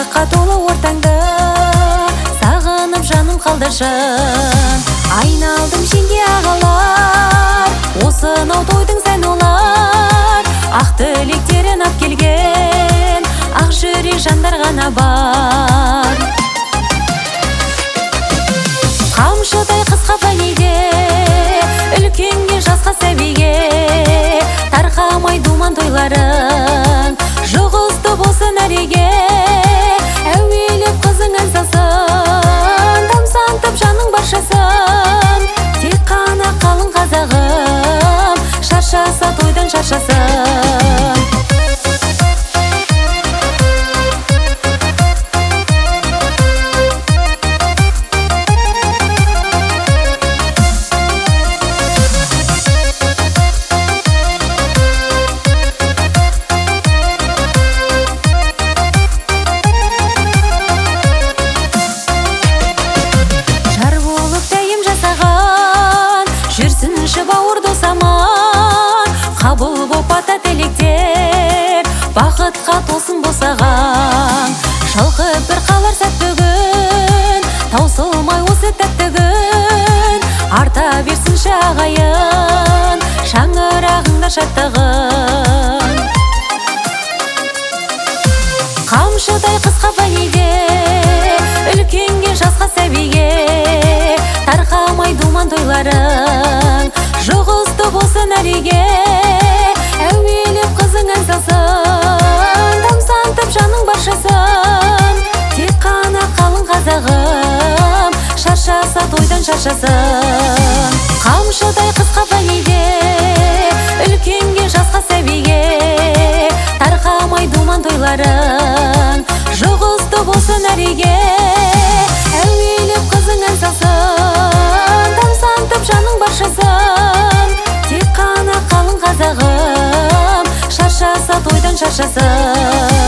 Қуанышқа толы ортаңды сағынып жаным қалды шын. Айналдым сенде ағалар, осынау тойдың сән олар. Ақ тілектерін ап келген ақ жүрек жандар ғана бар. Қамшыдай қысқа пәнеге, үлкенге жасқа сәбиге, тарқамай думан тойларың жұғысты болсын әреге. Әуелеп қызың ән салсын, тамсантып жаның баршасын. Тек қана қалың қазағым шаршаса тойдан шаршасын. Жүрсінші бауыр досаман, қабыл боп ата тілектер, бақытқа толсын босаған. Шалқып бір қалар сәт бүгін, таусылмай осы тәтті күн. Арта берсінші ағайын, шаңырағыңда шаттығын. Қамшыдай қысқа пәнеге, үлкенге жасқа сәбиге, тарқамай думан тойларың жұғысты болсын әреге. Әуелеп қызың ән салсын, тамсантып жаның баршасын. Тек қана қалың қазағым шаршаса тойдан шаршасын. Қамшыдай қысқа пәнеге, үлкенге жасқа сәбиге, тарқамай думан тойларың жұғысты болсын әреге. Әуелеп қызың ән салсын, тамсантып жаның баршасын. Тек қана қалың қазағым шаршаса тойдан шаршасын.